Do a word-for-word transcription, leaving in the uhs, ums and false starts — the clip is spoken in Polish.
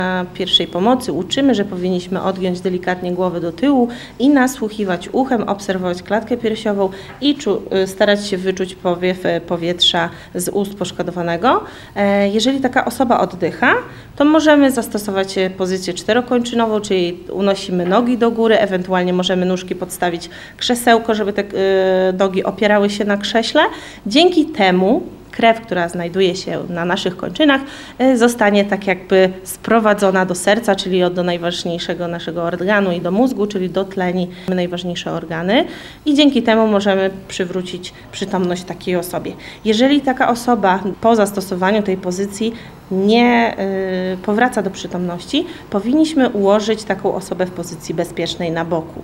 pierwszej pomocy uczymy, że powinniśmy odgiąć delikatnie głowę do tyłu i nasłuchiwać uchem, obserwować klatkę piersiową i starać się wyczuć powiew powietrza z ust poszkodowanego. Jeżeli taka osoba oddycha, to możemy zastosować pozycję czterokończynową, czyli unosimy nogi do góry, ewentualnie możemy nóżki podstawić krzesełko, żeby te nogi opierały się na krześle. Dzięki temu krew, która znajduje się na naszych kończynach, zostanie tak jakby sprowadzona do serca, czyli do najważniejszego naszego organu i do mózgu, czyli dotleni najważniejsze organy i dzięki temu możemy przywrócić przytomność takiej osobie. Jeżeli taka osoba po zastosowaniu tej pozycji nie y, powraca do przytomności, powinniśmy ułożyć taką osobę w pozycji bezpiecznej na boku.